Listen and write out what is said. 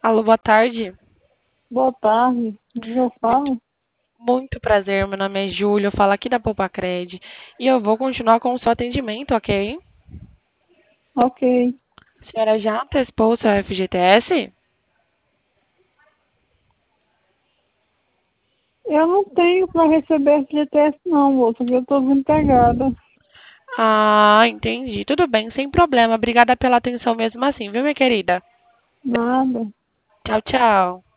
Alô, boa tarde. Boa tarde. Eu Muito, falo? muito prazer. Meu nome é Júlio, eu falo aqui da Popacred e eu vou continuar com o seu atendimento, ok? Ok. A senhora já antecipou o seu FGTS? Eu não tenho para receber FGTS não, moça, porque eu estou desempregada. Ah, entendi. Tudo bem, sem problema. Obrigada pela atenção mesmo assim, viu, minha querida? Nada. Tchau, tchau.